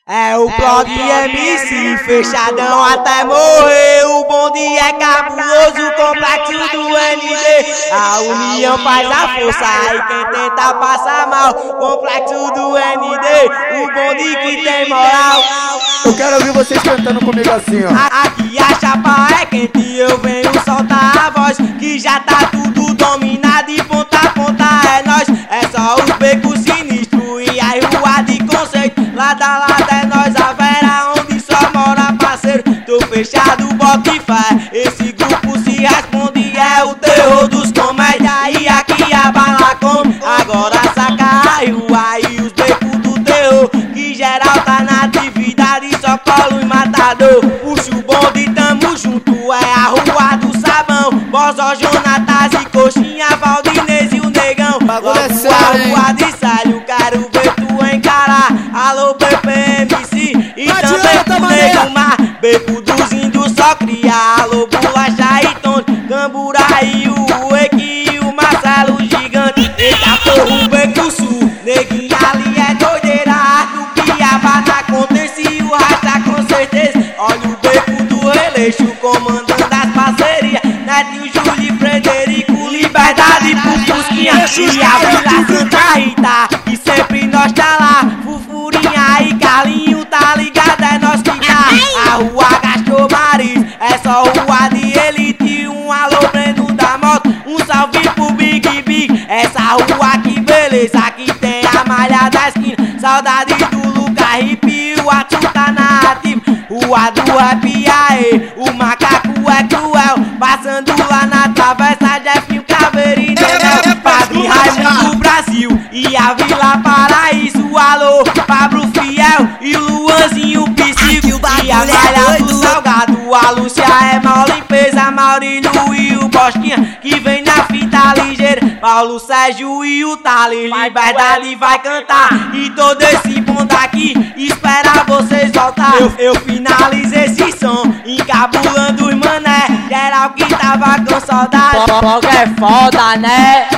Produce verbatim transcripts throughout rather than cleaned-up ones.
É o blog M C, fechadão até morrer. O bonde é cabuloso, complexo do N D. A união faz a força e quem tenta passa mal. Complexo do N D, o bonde que tem moral. Eu quero ouvir vocês cantando comigo assim, ó. Aqui a chapa é quente e eu venho soltar a voz, que já tá tudo dominado e ponta a ponta é nós. É só os becos sinistros e as ruas de conceito. Lado a lado é nós, a vera onde só mora parceiro. Tô fechado, bota e fé, esse grupo se responde. É o terror dos comédia e aqui a bala come. Agora saca a rua e os becos do terror, que geral tá na atividade, só colo e matador. Puxa o bonde, tamo junto, é a rua do sabão. Bozó, Jonatas e Coxinha, Valdinez e o Negão. Bagulho é sério, a rua de Salho, quero ver tu encarar. Alô, B P M C e também o Nego Mar. Beco dos índios só cria, alô, Bolacha e Tony, Cambura e o Equi e o Marcelo Gigante. Eita porra, o Beco Sul, neguinha ali é doideira. Do Piaba na acontece e o Rasta com certeza. Olha o Beco do Releixo, comandando as parcerias. Netinho, Júlio, Frederico, Liberdade pro Fusquinha. E a Vila Santa Rita, e sempre nós tá lá. Fufurinha e Carlinho, tá ligado? É nós que tá. A rua gastou Maris, é só rua de elite. Um alô Breno da moto, um salve pro Big Big. Essa rua que beleza, aqui tem a malha da esquina. Saudade do Lucas Hip, o Atsu tá na ativa. Rua do Rap, aê, o macaco é cruel. Passando lá na travessa, Jefinho, Caveira e Nenel. Padre Raimundo do Brasil e a Vila Paraíso. Alô, Pablo Fiel e o Luanzinho Psico. E a malha do Salgado, a Lúcia é mal limpeza. Maurílio e o Bosquinha, que vem na fita ligeira. Paulo Sérgio e o Thales, Liberdade vai cantar. E todo esse bonde aqui espera vocês voltar. Eu, eu finalizo esse som, encabulando os mané. Geral que tava com saudade. Blog é foda, né?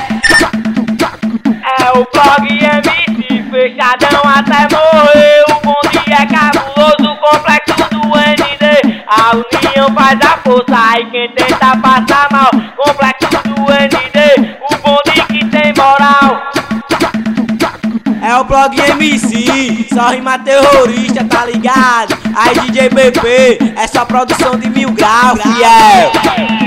É o blog M C, fechadão até morrer. O bonde é cabuloso, complexo do N D. A união faz a força e quem tenta passa mal. Complexo do N D, o bonde que tem moral. É o blog M C, só rima terrorista, tá ligado? Aí D J B P, é só produção de mil graus, fiel.